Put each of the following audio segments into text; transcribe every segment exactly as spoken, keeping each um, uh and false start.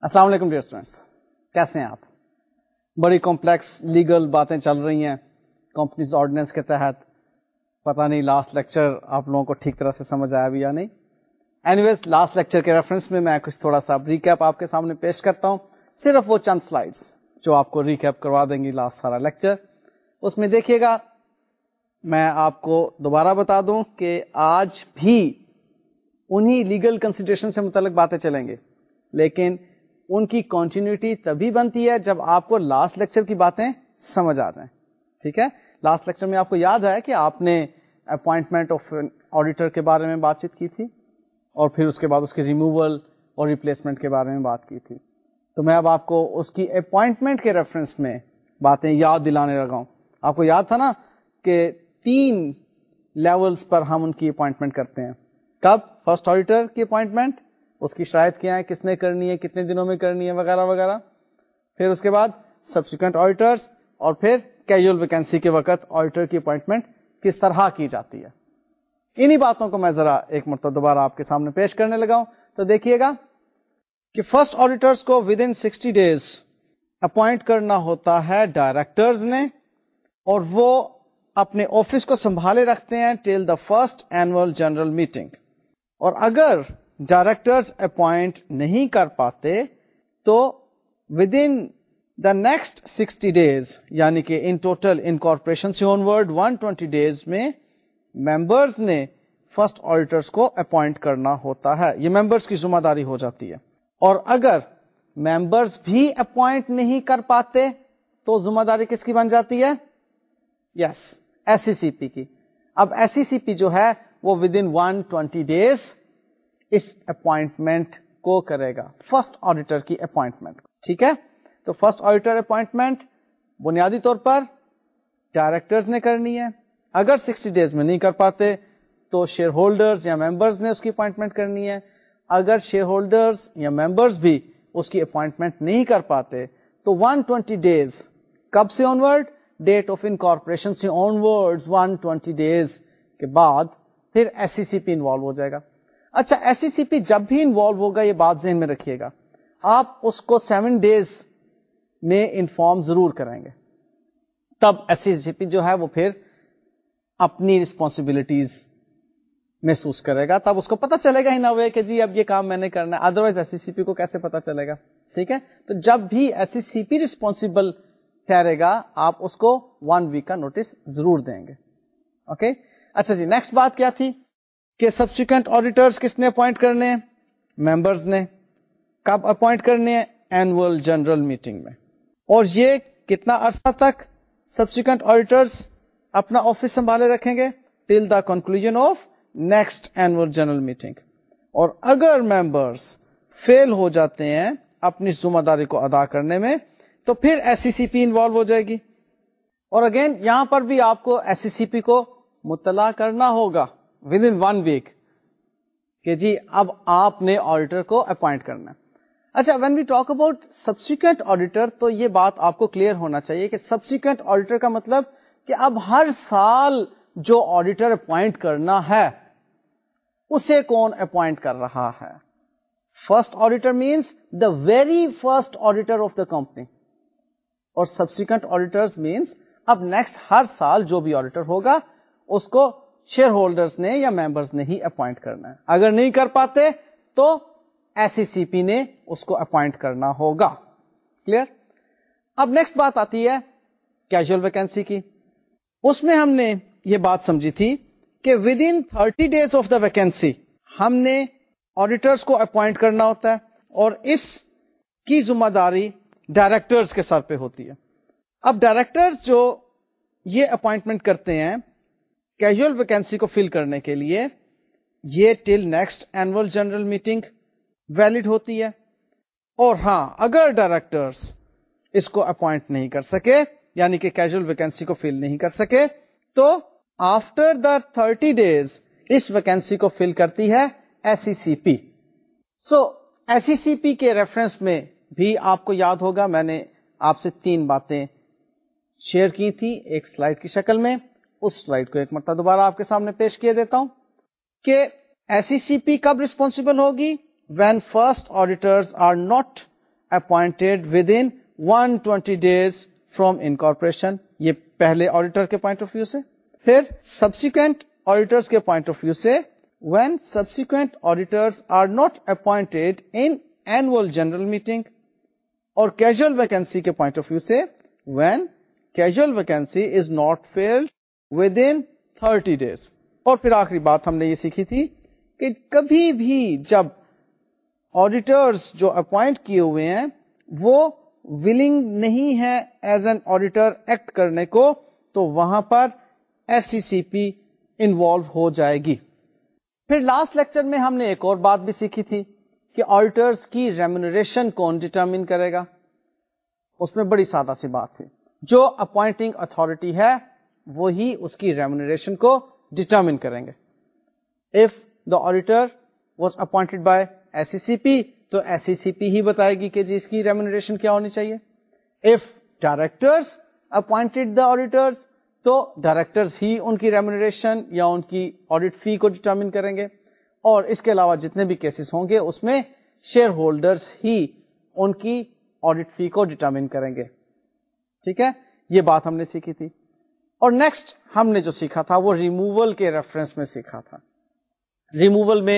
السلام علیکم dear students, کیسے ہیں آپ؟ بڑی کمپلیکس لیگل باتیں چل رہی ہیں کمپنیز آرڈیننس کے تحت. پتہ نہیں لاسٹ لیکچر آپ لوگوں کو ٹھیک طرح سے سمجھ آیا بھی یا نہیں. اینی ویز لاسٹ لیکچر کے ریفرنس میں میں کچھ تھوڑا سا ریکیپ آپ کے سامنے پیش کرتا ہوں، صرف وہ چند سلائیڈس جو آپ کو ریکیپ کروا دیں گی لاسٹ سارا لیکچر. اس میں دیکھیے گا، میں آپ کو دوبارہ بتا دوں کہ آج بھی انہی لیگل کنسیڈریشن سے متعلق باتیں چلیں گے، لیکن ان کی کنٹینیوٹی تبھی بنتی ہے جب آپ کو لاسٹ لیکچر کی باتیں سمجھ آ جائیں. ٹھیک ہے، لاسٹ لیکچر میں آپ کو یاد ہے کہ آپ نے اپوائنٹمنٹ آف آڈیٹر کے بارے میں بات چیت کی تھی، اور پھر اس کے بعد اس کے ریموول اور ریپلیسمنٹ کے بارے میں بات کی تھی. تو میں اب آپ کو اس کی اپوائنٹمنٹ کے ریفرنس میں باتیں یاد دلانے لگا ہوں. آپ کو یاد تھا نا کہ تین لیولز پر ہم ان کی اپوائنٹمنٹ کرتے ہیں. کب؟ فرسٹ آڈیٹر کی اپوائنٹمنٹ، اس کی شرائط کیا ہے، کس نے کرنی ہے، کتنے دنوں میں کرنی ہے، وغیرہ وغیرہ. پھر اس کے بعد سبسیکوینٹ آڈیٹرز، اور پھر کیجول ویکینسی کے وقت آڈیٹر کی اپوائنٹمنٹ کس طرح کی جاتی ہے. انہی باتوں کو میں ذرا ایک مرتبہ دوبارہ آپ کے سامنے پیش کرنے لگا ہوں. تو دیکھیے گا کہ فرسٹ آڈیٹرز کو within sixty days appoint کرنا ہوتا ہے ڈائریکٹرز نے، اور وہ اپنے آفس کو سنبھالے رکھتے ہیں till the first annual general meeting. اور اگر ڈائریکٹرز اپوائنٹ نہیں کر پاتے تو within the next sixty days, یعنی کہ ان ٹوٹل انکارپوریشن سے onward one twenty days میں ممبرز نے فرسٹ آڈیٹرز کو اپوائنٹ کرنا ہوتا ہے. یہ ممبرز کی ذمہ داری ہو جاتی ہے. اور اگر ممبرز بھی اپوائنٹ نہیں کر پاتے تو ذمہ داری کس کی بن جاتی ہے؟ یس، ایس سی سی پی کی. اب ایس سی سی پی جو ہے وہ within one twenty days اس اپوائنٹمنٹ کو کرے گا، فرسٹ آڈیٹر کی اپوائنٹمنٹ. ٹھیک ہے، تو فرسٹ آڈیٹر اپوائنٹمنٹ بنیادی طور پر ڈائریکٹرز نے کرنی ہے. اگر سکسٹی ڈیز میں نہیں کر پاتے تو شیئر ہولڈرز یا ممبرز نے اس کی اپوائنٹمنٹ کرنی ہے. اگر شیئر ہولڈرز یا ممبرز بھی اس کی اپوائنٹمنٹ نہیں کر پاتے تو ون ٹوینٹی ڈیز کب سے onward? Date of incorporation سے onward one twenty days کے بعد پھر ایس سی سی پی انوالو ہو جائے گا. اچھا، ایس سی سی پی جب بھی انوالو ہوگا یہ بات ذہن میں رکھیے گا، آپ اس کو سیون ڈیز میں انفارم ضرور کریں گے. تب ایس سی سی پی جو ہے وہ پھر اپنی رسپانسبلٹیز محسوس کرے گا، تب اس کو پتا چلے گا ہی نہ ہوئے کہ جی اب یہ کام میں نے کرنا ہے. ادروائز ایس سی سی پی کو کیسے پتا چلے گا؟ ٹھیک ہے، تو جب بھی ایس سی سی پی رسپانسبل ٹھہرے گا آپ اس کو ون ویک کا نوٹس ضرور دیں گے. Okay okay? اچھا جی، نیکسٹ بات کیا تھی کہ سبسیکوینٹ آڈیٹرز کس نے اپوائنٹ کرنے ہیں؟ ممبرز نے. کب اپوائنٹ کرنے ہیں؟ اینوئل جنرل میٹنگ میں. اور یہ کتنا عرصہ تک سبسیکوینٹ آڈیٹرز اپنا آفس سنبھالے رکھیں گے؟ Till the conclusion of next annual general meeting. اور اگر ممبرز فیل ہو جاتے ہیں اپنی ذمہ داری کو ادا کرنے میں تو پھر ایس سی سی پی انوالو ہو جائے گی. اور اگین یہاں پر بھی آپ کو ایس سی سی پی کو مطلع کرنا ہوگا ود ان ون ویک کہ جی اب آپ نے آڈیٹر کو اپوائنٹ کرنا ہے. اچھا، when we talk about subsequent auditor تو یہ بات آپ کو کلیئر ہونا چاہیے کہ سبسیکوینٹ آڈیٹر کا مطلب کہ اب ہر سال جو آڈیٹر اپوائنٹ کرنا ہے اسے کون اپوائنٹ کر رہا ہے؟ First auditor means the very first auditor of the company, اور سبسیکوینٹ آڈیٹرز مینس اب نیکسٹ ہر سال جو بھی آڈیٹر ہوگا اس کو شیئر ہولڈرز نے یا ممبرز نے ہی اپوائنٹ کرنا ہے. اگر نہیں کر پاتے تو ایس سی سی پی نے اس کو اپوائنٹ کرنا ہوگا. کلیئر؟ اب نیکسٹ بات آتی ہے کیجول ویکینسی کی. اس میں ہم نے یہ بات سمجھی تھی کہ within thirty days of the vacancy ہم نے آڈیٹرز کو اپوائنٹ کرنا ہوتا ہے، اور اس کی ذمہ داری ڈائریکٹرز کے سر پہ ہوتی ہے. اب ڈائریکٹرز جو یہ اپوائنٹمنٹ کرتے ہیں کیجول ویکینسی کو فل کرنے کے لیے، یہ till next annual general meeting valid ہوتی ہے. اور ہاں، اگر ڈائریکٹرز اس کو اپوائنٹ نہیں کر سکے، یعنی کہ کیجول ویکینسی کو فل نہیں کر سکے، تو آفٹر دا تھرٹی ڈیز اس ویکینسی کو فل کرتی ہے ایس سی سی پی. سو ایس سی سی پی کے ریفرنس میں بھی آپ کو یاد ہوگا میں نے آپ سے تین باتیں شیئر کی تھی ایک سلائیڈ کی شکل میں. اس سلائیڈ کو ایک مرتبہ دوبارہ آپ کے سامنے پیش کیے دیتا ہوں کہ ایس سی سی پی کب ریسپانسبل ہوگی؟ When first auditors are not appointed within one hundred twenty days from incorporation. یہ پہلے آڈیٹر کے پوائنٹ آف ویو سے. پھر سبسیکوینٹ آڈیٹرس کے پوائنٹ آف ویو سے when subsequent auditors are not appointed in annual general meeting. اور casual vacancy کے point of view سے when casual vacancy is not filled within thirty days. اور پھر آخری بات ہم نے یہ سیکھی تھی کہ کبھی بھی جب آڈیٹرز جو اپوائنٹ کیے ہوئے ہیں وہ ولنگ نہیں ہے ایز این آڈیٹر ایکٹ کرنے کو, تو وہاں پر ایس سی سی پی انوالو ہو جائے گی. پھر لاسٹ لیکچر میں ہم نے ایک اور بات بھی سیکھی تھی کہ آڈیٹرز کی ریمونریشن کون ڈٹرمن کرے گا. اس میں بڑی سادہ سی بات تھی, جو اپوائنٹنگ اتھارٹی ہے وہی اس کی ریمونریشن کو ڈٹرمن کریں گے. If the auditor was appointed by S C C P تو ایس سی سی پی ہی بتائے گی کہ جی اس کی ریمونریشن کیا ہونی چاہیے. If directors appointed the auditors تو ڈائریکٹرز ہی ان کی ریمونریشن یا ان کی آڈیٹ فی کو ڈٹرمن کریں گے. اور اس کے علاوہ جتنے بھی کیسز ہوں گے اس میں شیئر ہولڈرز ہی ان کی آڈیٹ فی کو ڈٹرمن کریں گے. ٹھیک ہے, یہ بات ہم نے سیکھی تھی. اور نیکسٹ ہم نے جو سیکھا تھا وہ ریموول کے ریفرنس میں سیکھا تھا. ریموول میں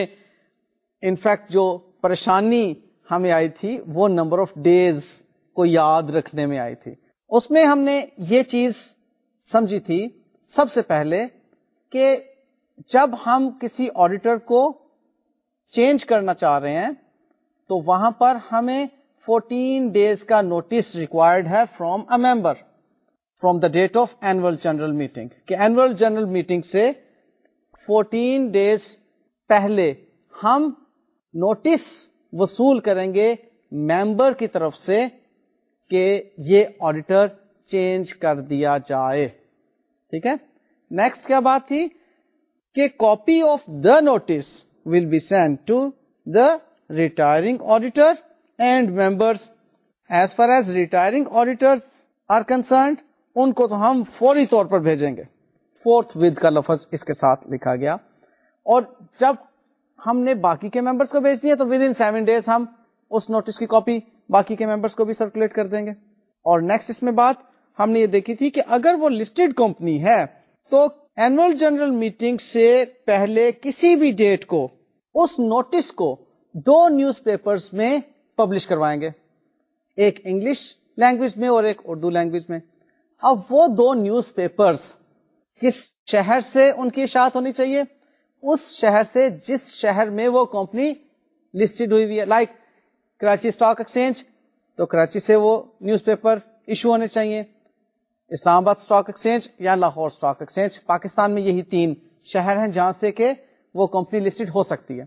انفیکٹ جو پریشانی ہمیں آئی تھی وہ نمبر آف ڈیز کو یاد رکھنے میں آئی تھی. اس میں ہم نے یہ چیز سمجھی تھی سب سے پہلے کہ جب ہم کسی آڈیٹر کو چینج کرنا چاہ رہے ہیں تو وہاں پر ہمیں فورٹین ڈیز کا نوٹس ریکوائرڈ ہے from a member from the date of annual general meeting, کہ اینوئل جنرل میٹنگ سے فورٹین ڈیز پہلے ہم نوٹس وصول کریں گے ممبر کی طرف سے کہ یہ آڈیٹر چینج کر دیا جائے. ٹھیک ہے, نیکسٹ کیا بات تھی کہ copy of the notice will be send to the retiring auditor and members. As far as retiring auditors are concerned ان کو تو ہم فوری طور پر بھیجیں گے. فورتھ ود کا لفظ اس کے ساتھ لکھا گیا. اور جب ہم نے باقی کے ممبرس کو بھیج دیا تو ود ان سیون ڈیز ہم اس نوٹس کی کاپی باقی کے ممبرس کو بھی سرکولیٹ کر دیں گے. اور نیکسٹ اس میں بات ہم نے یہ دیکھی تھی کہ اگر وہ لسٹڈ کمپنی ہے تو اینوئل جنرل میٹنگ سے پہلے کسی بھی ڈیٹ کو اس نوٹس کو دو نیوز پیپرز میں پبلش کروائیں گے, ایک انگلش لینگویج میں اور ایک اردو لینگویج میں. اب وہ دو نیوز پیپرز کس شہر سے ان کی اشاعت ہونی چاہیے؟ اس شہر سے جس شہر میں وہ کمپنی لسٹڈ ہوئی ہوئی ہے. لائک کراچی اسٹاک ایکسچینج تو کراچی سے وہ نیوز پیپر ایشو ہونے چاہیے. اسلام آباد اسٹاک ایکسچینج یا لاہور اسٹاک ایکسچینج, پاکستان میں یہی تین شہر ہیں جہاں سے کہ وہ کمپنی لسٹڈ ہو سکتی ہے.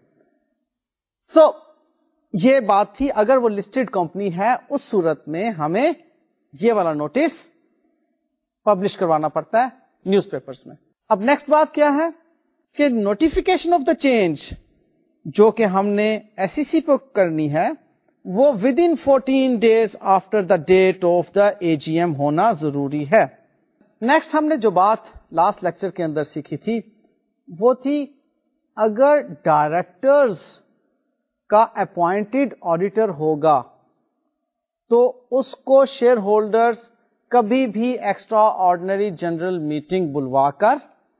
سو so, یہ بات تھی اگر وہ لسٹڈ کمپنی ہے اس صورت میں ہمیں یہ والا نوٹس پبلش کروانا پڑتا ہے نیوز پیپرز میں. اب نیکسٹ بات کیا ہے کہ نوٹیفیکیشن آف دا چینج جو کہ ہم نے ایس سی سی پہ کرنی ہے وہ within fourteen days after the date of the A G M ہونا ضروری ہے. نیکسٹ ہم نے جو بات لاسٹ لیکچر کے اندر سیکھی تھی وہ تھی اگر ڈائریکٹرز کا اپوائنٹڈ آڈیٹر ہوگا تو اس کو شیئر ہولڈرز کبھی بھی ایکسٹرا آرڈنری جنرل میٹنگ بلوا کر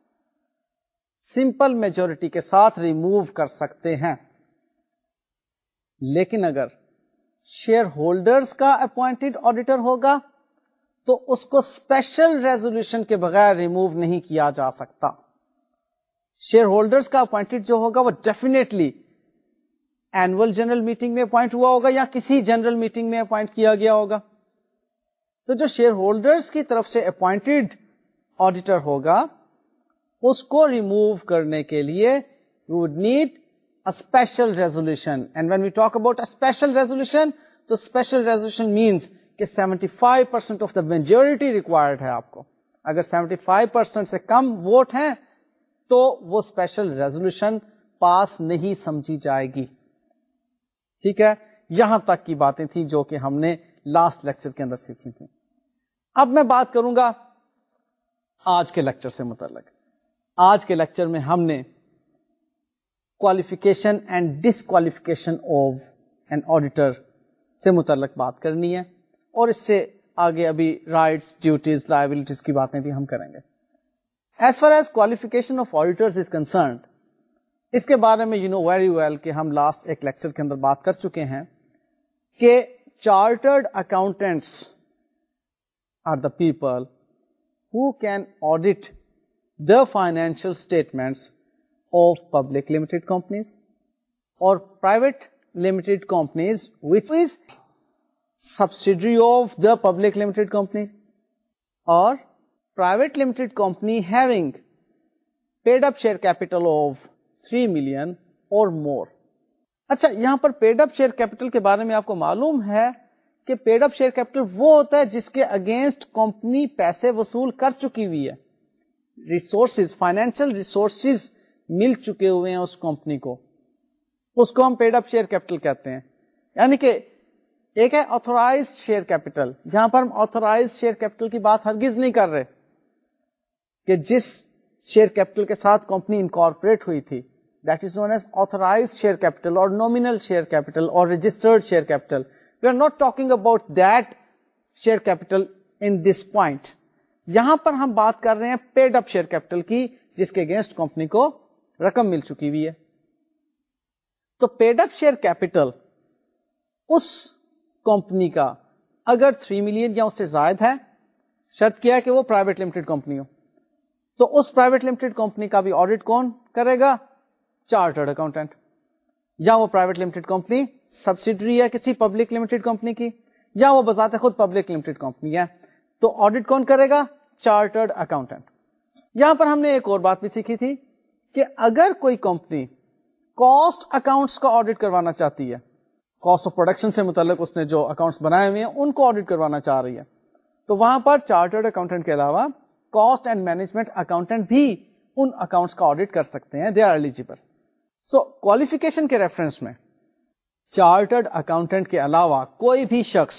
سمپل میجورٹی کے ساتھ ریموو کر سکتے ہیں. لیکن اگر شیئر ہولڈرز کا اپوائنٹڈ آڈیٹر ہوگا تو اس کو اسپیشل ریزولوشن کے بغیر ریموو نہیں کیا جا سکتا. شیئر ہولڈرز کا اپوائنٹڈ جو ہوگا وہ ڈیفینیٹلی اینوئل جنرل میٹنگ میں اپوائنٹ ہوا ہوگا یا کسی جنرل میٹنگ میں اپوائنٹ کیا گیا ہوگا. تو جو شیئر ہولڈرز کی طرف سے اپوائنٹڈ آڈیٹر ہوگا اس کو ریموو کرنے کے لیے we would need a special resolution. And when we talk about a special resolution, تو special resolution means کہ seventy-five percent of the majority required ہے آپ کو. اگر seventy-five percent سے کم ووٹ ہیں تو وہ special resolution پاس نہیں سمجھی جائے گی. ٹھیک ہے, یہاں تک کی باتیں تھیں جو کہ ہم نے لاسٹ لیکچر کے اندر سیکھی تھیں. اب میں بات کروں گا آج کے لیکچر سے متعلق. آج کے لیکچر میں ہم نے qualification and disqualification of an auditor سے متعلق بات کرنی ہے, اور اس سے آگے ابھی رائٹس, ڈیوٹیز, لائبلٹیز کی باتیں بھی ہم کریں گے. As far as qualification of auditors is concerned, اس کے بارے میں یو نو ویری ویل کہ ہم لاسٹ ایک لیکچر کے اندر بات کر چکے ہیں کہ chartered accountants are the people who can audit the financial statements of public limited companies or private limited companies which is subsidiary of the public limited company or private limited company having paid up share capital of three million or more. اچھا, یہاں پر paid up share capital کے بارے میں آپ کو معلوم ہے کہ پیڈ اپ شیئر کیپٹل وہ ہوتا ہے جس کے اگینسٹ کمپنی پیسے وصول کر چکی ہوئی ہے, ریسورسز, فائنینشیل ریسورسز مل چکے ہوئے ہیں اس کمپنی کو, اس کو ہم پیڈ اپ شیئر کیپٹل کہتے ہیں. یعنی کہ ایک ہے آتھورائزڈ شیئر کیپٹل, جہاں پر ہم آتھورائزڈ شیئر کیپٹل کی بات ہرگز نہیں کر رہے کہ جس شیئر کیپٹل کے ساتھ کمپنی انکارپوریٹ ہوئی تھی, that is known as authorized share capital or nominal share capital or registered share capital. We are not talking about that share capital in this point. یہاں پر ہم بات کر رہے ہیں paid up share capital کی, جس کے اگینسٹ کمپنی کو رقم مل چکی ہوئی ہے. تو paid up share capital اس کمپنی کا اگر تھری ملین یا اس سے زائد ہے, شرط کیا ہے کہ وہ پرائیویٹ لمیٹڈ کمپنی ہو, تو اس پرائیویٹ لمیٹڈ کمپنی کا بھی آڈٹ کون کرے گا؟ Chartered accountant. یا وہ پرائیویٹ لمیٹڈ کمپنی سبسیڈری ہے کسی پبلک لمیٹڈ کمپنی کی, یا وہ بذات خود پبلک لمیٹڈ کمپنی ہے, تو آڈٹ کون کرے گا؟ Chartered accountant. یہاں پر ہم نے ایک اور بات بھی سیکھی تھی کہ اگر کوئی کمپنی کاسٹ اکاؤنٹس کا آڈٹ کروانا چاہتی ہے, کاسٹ آف پروڈکشن سے متعلق اس نے جو اکاؤنٹس بنائے ہوئے ہیں ان کو آڈٹ کروانا چاہ رہی ہے, تو وہاں پر چارٹرڈ اکاؤنٹنٹ کے علاوہ کاسٹ اینڈ مینجمنٹ اکاؤنٹنٹ بھی ان اکاؤنٹس کا آڈٹ کر سکتے ہیں, they are eligible. So qualification کے ریفرنس میں چارٹرڈ اکاؤنٹنٹ کے علاوہ کوئی بھی شخص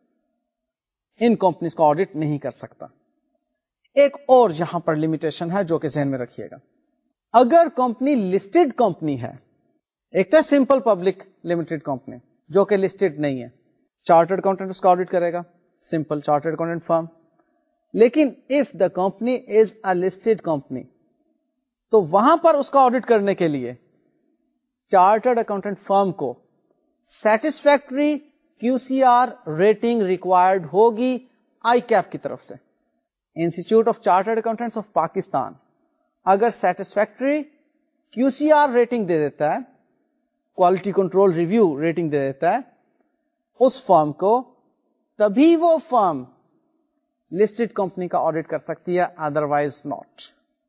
ان کمپنیز کا آڈٹ نہیں کر سکتا. ایک اور یہاں پر لمیٹیشن ہے جو کہ ذہن میں رکھیے گا, اگر کمپنی لسٹڈ کمپنی ہے, ایک تو سمپل پبلک لمیٹڈ کمپنی جو کہ لسٹڈ نہیں ہے, چارٹرڈ اکاؤنٹنٹ اس کا آڈٹ کرے گا, سمپل چارٹرڈ اکاؤنٹنٹ فرم. لیکن if the company is a listed company, تو وہاں پر اس کا آڈٹ کرنے کے لیے چارٹرڈ اکاؤنٹنٹ فرم کو satisfactory Q C R rating required ہوگی آئی کیپ کی طرف سے. Institute of Chartered Accountants of Pakistan اگر satisfactory Q C R rating دے دیتا ہے, کوالٹی کنٹرول ریویو ریٹنگ دے دیتا ہے اس فرم کو, تبھی وہ فرم لسٹڈ کمپنی کا آڈٹ کر سکتی ہے, ادروائز ناٹ.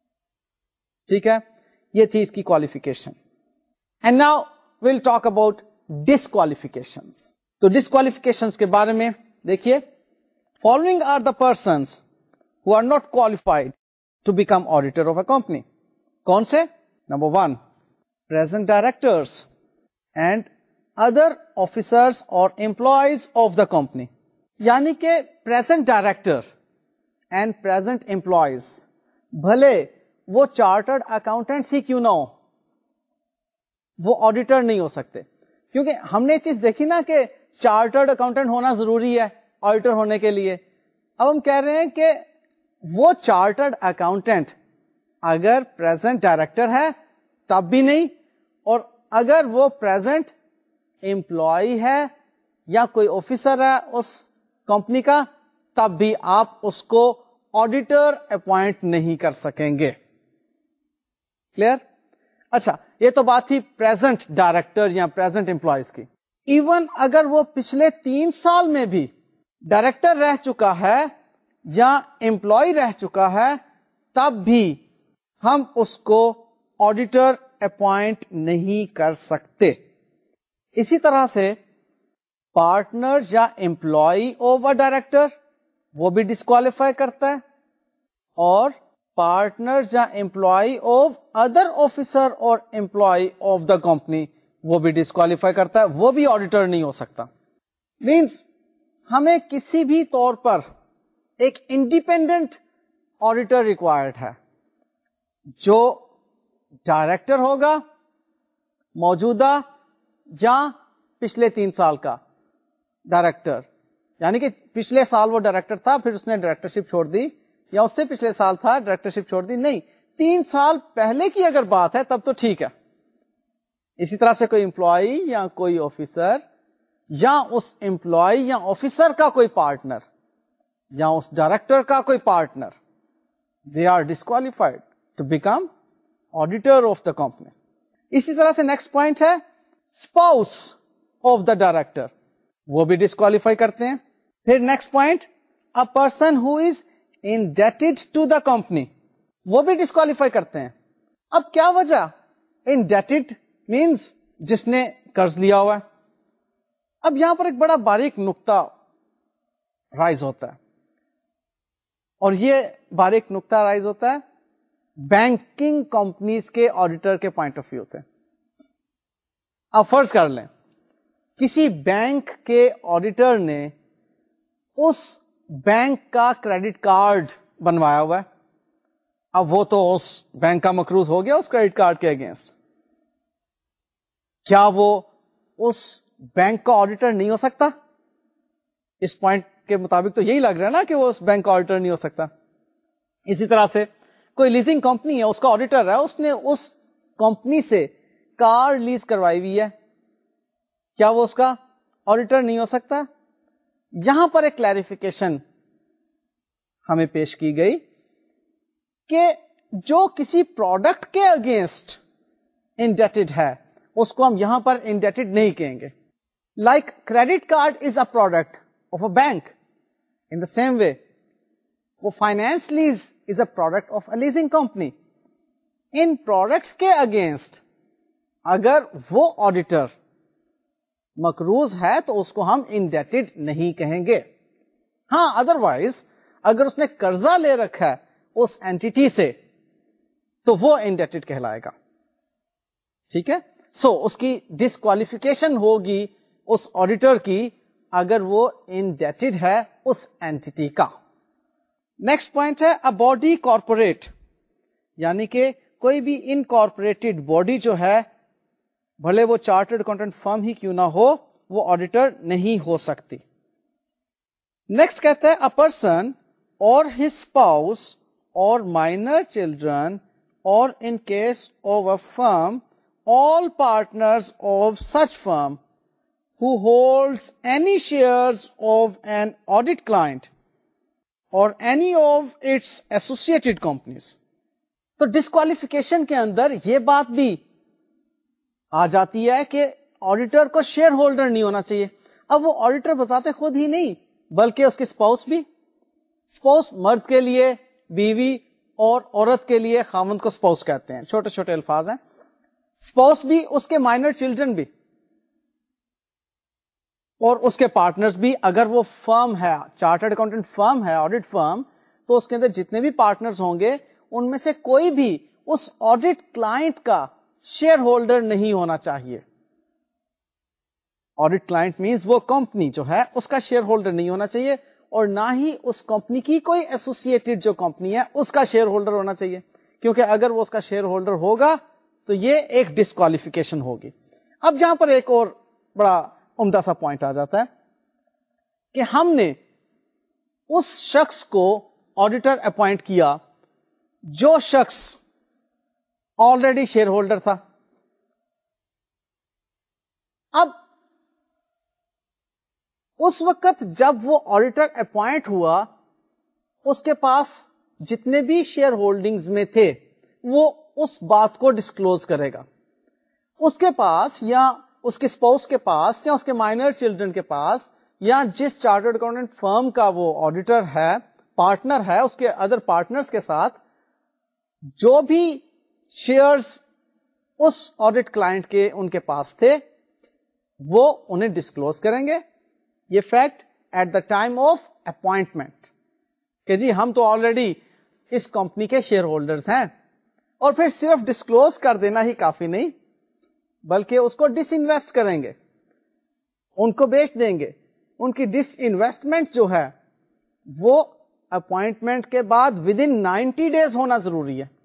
ٹھیک ہے, یہ تھی اس کی qualification. And now we'll talk about disqualifications. تو ڈسکوالیفیکیشنز کے بارے میں دیکھیے, following are the persons who are not qualified to become auditor of a company. کون سے؟ Number one, present directors and other officers or employees of the company. یعنی کہ present director and present employees بھلے وہ chartered accountants ہی کیوں نہ ہو, وہ auditor نہیں ہو سکتے. کیونکہ ہم نے یہ چیز دیکھی نا کہ چارٹرڈ اکاؤنٹنٹ ہونا ضروری ہے آڈیٹر ہونے کے لیے. اب ہم کہہ رہے ہیں کہ وہ چارٹرڈ اکاؤنٹنٹ اگر پریزنٹ ڈائریکٹر ہے تب بھی نہیں, اور اگر وہ پریزنٹ امپلائی ہے یا کوئی آفیسر ہے اس کمپنی کا, تب بھی آپ اس کو آڈیٹر اپوائنٹ نہیں کر سکیں گے. کلیئر؟ اچھا, یہ تو بات تھی پریزنٹ ڈائریکٹر یا پریزنٹ امپلائیز کی. ایون اگر وہ پچھلے تین سال میں بھی ڈائریکٹر رہ چکا ہے یا امپلائی رہ چکا ہے, تب بھی ہم اس کو آڈیٹر اپوائنٹ نہیں کر سکتے. اسی طرح سے پارٹنر یا امپلائی آف اے ڈائریکٹر وہ بھی ڈسکوالیفائی کرتا ہے, اور پارٹنر یا امپلائی آف ادر آفیسر اور امپلائی آف دا کمپنی وہ بھی ڈسکوالیفائی کرتا ہے, وہ بھی آڈیٹر نہیں ہو سکتا. مینس ہمیں کسی بھی طور پر ایک انڈیپینڈنٹ آڈیٹر ریکوائرڈ ہے جو ڈائریکٹر ہوگا موجودہ یا پچھلے تین سال کا, ڈائریکٹر, یعنی کہ پچھلے سال وہ ڈائریکٹر تھا پھر اس نے ڈائریکٹرشپ چھوڑ دی, یا اس سے پچھلے سال تھا ڈائریکٹرشپ چھوڑ دی, نہیں, تین سال پہلے کی اگر بات ہے تب تو ٹھیک ہے. اسی طرح سے کوئی امپلائی یا کوئی آفیسر یا اس امپلائی یا آفیسر کا کوئی پارٹنر یا اس ڈائریکٹر کا کوئی partner, they are disqualified to become auditor of the company. اسی طرح سے نیکسٹ پوائنٹ ہے اسپاؤس آف دا ڈائریکٹر, وہ بھی ڈسکوالیفائی کرتے ہیں. پھر next point, a person who is indebted to the company, وہ بھی ڈسکوالیفائی کرتے ہیں. اب کیا وجہ؟ انڈیٹڈ مینس جس نے قرض لیا ہوا ہے. اب یہاں پر ایک بڑا باریک نقطہ رائز ہوتا ہے, اور یہ باریک نقطہ رائز ہوتا ہے بینکنگ کمپنیز کے آڈیٹر کے پوائنٹ آف ویو سے. اب فرض کر لیں کسی بینک کے آڈیٹر نے اس بینک کا کریڈٹ کارڈ بنوایا ہوا ہے. اب وہ تو اس بینک کا مقروض ہو گیا اس کریڈٹ کارڈ کے اگینسٹ, کیا وہ اس بینک کا آڈیٹر نہیں ہو سکتا؟ اس پوائنٹ کے مطابق تو یہی لگ رہا ہے نا کہ وہ اس بینک کا آڈیٹر نہیں ہو سکتا. اسی طرح سے کوئی لیزنگ کمپنی ہے, اس کا آڈیٹر ہے, اس نے اس کمپنی سے کار لیز کروائی ہوئی ہے, کیا وہ اس کا آڈیٹر نہیں ہو سکتا؟ یہاں پر ایک کلیریفیکیشن ہمیں پیش کی گئی کہ جو کسی پروڈکٹ کے اگینسٹ انڈیٹڈ ہے اس کو ہم یہاں پر انڈیٹڈ نہیں کہیں گے. Like credit card is a product of a bank, in the same way وہ finance lease is a product of a leasing company. ان پروڈکٹس کے اگینسٹ اگر وہ آڈیٹر مقروض ہے تو اس کو ہم انڈیٹڈ نہیں کہیں گے. ہاں ادروائز اگر اس نے قرضہ لے رکھا ہے اس اینٹی سے تو وہ انڈیٹڈ کہلائے گا. ٹھیک ہے, سو so, اس کی ڈسکوالیفیکیشن ہوگی اس آڈیٹر کی اگر وہ انڈیٹڈ ہے اس اینٹی کا. نیکسٹ پوائنٹ ہے ا باڈی کارپوریٹ, یعنی کہ کوئی بھی انکارپوریٹڈ باڈی جو ہے بھلے وہ چارٹرڈ اکاؤنٹنٹ فرم ہی کیوں نہ ہو وہ آڈیٹر نہیں ہو سکتی. نیکسٹ کہتا ہے ا پرسن اور ہز اسپاؤس اور مائنر چلڈرن اور in case of a firm all partners of such firm who holds any shares of an audit client or any of its associated companies. تو disqualification کے اندر یہ بات بھی آ جاتی ہے کہ آڈیٹر کو شیئر ہولڈر نہیں ہونا چاہیے. اب وہ آڈیٹر بذات خود ہی نہیں بلکہ اس کے اسپاؤس بھی. اسپاؤس مرد کے لیے بیوی اور عورت کے لیے خاوند کو اسپاؤس کہتے ہیں, چھوٹے چھوٹے الفاظ ہیں. اسپاؤس بھی, اس کے مائنر چلڈرن بھی, اور اس کے پارٹنرز بھی. اگر وہ فرم ہے, چارٹرڈ اکاؤنٹنٹ فرم ہے, آڈٹ فرم, تو اس کے اندر جتنے بھی پارٹنرز ہوں گے ان میں سے کوئی بھی اس آڈٹ کلائنٹ کا شیئر ہولڈر نہیں ہونا چاہیے. آڈٹ کلائنٹ مینز وہ کمپنی جو ہے اس کا شیئر ہولڈر نہیں ہونا چاہیے, اور نہ ہی اس کمپنی کی کوئی ایسوسیٹڈ جو کمپنی ہے اس کا شیئر ہولڈر ہونا چاہیے, کیونکہ اگر وہ اس کا شیئر ہولڈر ہوگا تو یہ ایک ڈسکوالیفیکیشن ہوگی. اب جہاں پر ایک اور بڑا عمدہ سا پوائنٹ آ جاتا ہے کہ ہم نے اس شخص کو آڈیٹر اپوائنٹ کیا جو شخص آلریڈی شیئر ہولڈر تھا. اب اس وقت جب وہ آڈیٹر اپوائنٹ ہوا اس کے پاس جتنے بھی شیئر ہولڈنگز میں تھے وہ اس بات کو ڈسکلوز کرے گا. اس کے پاس یا اس کے اسپاؤس کے پاس یا اس کے مائنر چلڈرن کے پاس یا جس چارٹرڈ اکاؤنٹنٹ فرم کا وہ آڈیٹر ہے, پارٹنر ہے, اس کے ادر پارٹنرز کے ساتھ جو بھی شیئرز اس آڈٹ کلائنٹ کے ان کے پاس تھے وہ انہیں ڈسکلوز کریں گے. یہ fact at the time of appointment کہ جی ہم تو آلریڈی اس کمپنی کے شیئر ہولڈرز ہیں, اور پھر صرف ڈسکلوز کر دینا ہی کافی نہیں بلکہ اس کو ڈس انویسٹ کریں گے, ان کو بیچ دیں گے. ان کی ڈس انویسٹمنٹ جو ہے وہ اپوائنٹمنٹ کے بعد ود ان نائنٹی ڈیز ہونا ضروری ہے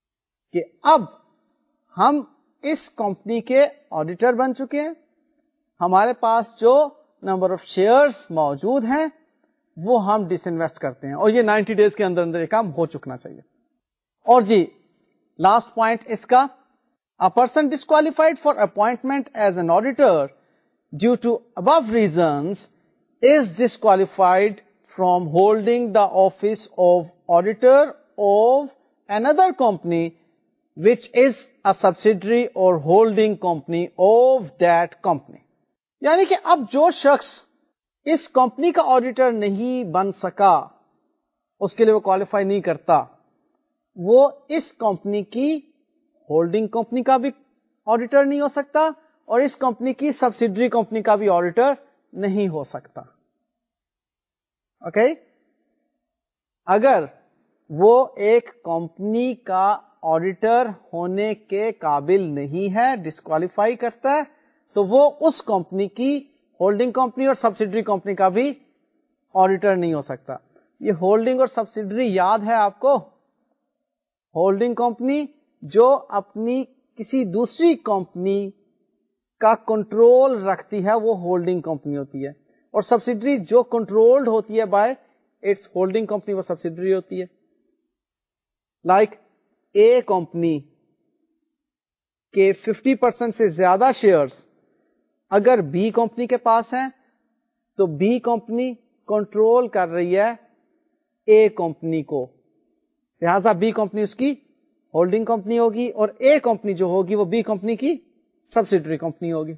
کہ اب ہم اس کمپنی کے آڈیٹر بن چکے ہیں, ہمارے پاس جو نمبر آف شیئرس موجود ہیں وہ ہم ڈس انویسٹ کرتے ہیں, اور یہ نائنٹی ڈیز کے اندر اندر یہ کام ہو چکنا چاہیے. اور جی لاسٹ پوائنٹ اس کا, a person disqualified for appointment as an auditor due to above reasons is disqualified from holding the office of auditor of another company which is a subsidiary or holding company of that company. یعنی کہ اب جو شخص اس کمپنی کا auditor نہیں بن سکا, اس کے لیے وہ کوالیفائی نہیں کرتا, وہ اس کمپنی کی ہولڈنگ کمپنی کا بھی آڈیٹر نہیں ہو سکتا اور اس کمپنی کی سبسیڈری کمپنی کا بھی آڈیٹر نہیں ہو سکتا. Okay okay? اگر وہ ایک کمپنی کا آڈیٹر ہونے کے قابل نہیں ہے, ڈسکوالیفائی کرتا ہے, تو وہ اس کمپنی کی ہولڈنگ کمپنی اور سبسیڈری کمپنی کا بھی آڈیٹر نہیں ہو سکتا. یہ ہولڈنگ اور سبسیڈری یاد ہے آپ کو؟ ہولڈنگ کمپنی جو اپنی کسی دوسری کمپنی کا کنٹرول رکھتی ہے وہ ہولڈنگ کمپنی ہوتی ہے, اور سبسیڈری جو کنٹرولڈ ہوتی ہے بائی اٹس ہولڈنگ کمپنی وہ سبسیڈری ہوتی ہے. لائک اے کمپنی کے ففٹی پرسینٹ سے زیادہ شیئرز اگر بی کمپنی کے پاس ہیں تو بی کمپنی کنٹرول کر رہی ہے اے کمپنی کو, لہذا بی کمپنی اس کی ہولڈنگ کمپنی ہوگی اور اے کمپنی جو ہوگی وہ بی کمپنی کی سبسیڈری کمپنی ہوگی.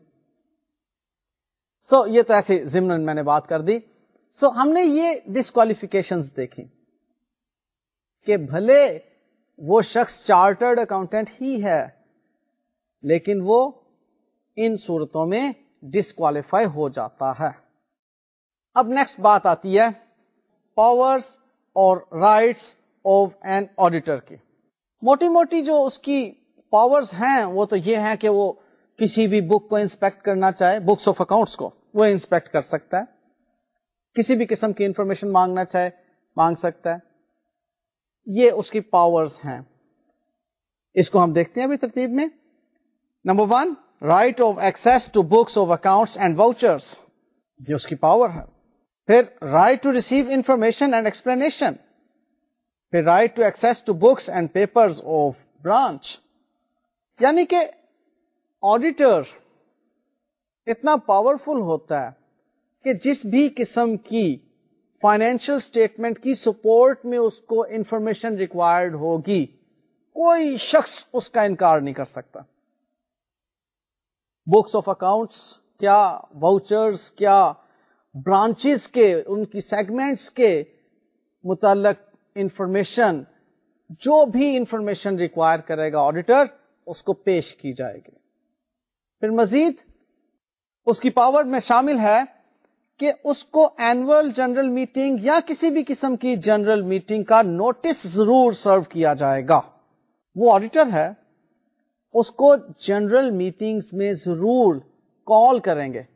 سو so, یہ تو ایسے ضمن میں نے بات کر دی. سو so, ہم نے یہ ڈسکوالیفیکیشنز دیکھی کہ بھلے وہ شخص چارٹرڈ اکاؤنٹنٹ ہی ہے لیکن وہ ان صورتوں میں ڈسکوالیفائی ہو جاتا ہے. اب نیکسٹ بات آتی ہے پاورز اور رائٹس آف این آڈیٹر کی. موٹی موٹی جو اس کی پاورز ہیں وہ تو یہ ہیں کہ وہ کسی بھی بک کو انسپیکٹ کرنا چاہے, بکس آف اکاؤنٹس کو وہ انسپیکٹ کر سکتا ہے, کسی بھی قسم کی انفارمیشن مانگنا چاہے مانگ سکتا ہے, یہ اس کی پاورز ہیں. اس کو ہم دیکھتے ہیں ابھی ترتیب میں. Number one, right of access to books of accounts and vouchers, یہ اس کی پاور ہے. پھر right to receive information and explanation, پھر right to access to books and papers of branch. یعنی کہ آڈیٹر اتنا پاورفل ہوتا ہے کہ جس بھی قسم کی فائنینشیل اسٹیٹمنٹ کی سپورٹ میں اس کو انفارمیشن ریکوائرڈ ہوگی کوئی شخص اس کا انکار نہیں کر سکتا. بکس آف اکاؤنٹس کیا, واؤچرز کیا, برانچز کے ان کی سیگمنٹس کے متعلق انفارمیشن, جو بھی انفارمیشن ریکوائر کرے گا آڈیٹر اس کو پیش کی جائے گی. پھر مزید اس کی پاور میں شامل ہے کہ اس کو اینول جنرل میٹنگ یا کسی بھی قسم کی جنرل میٹنگ کا نوٹس ضرور سرو کیا جائے گا. وہ آڈیٹر ہے, اس کو جنرل میٹنگز میں ضرور کال کریں گے.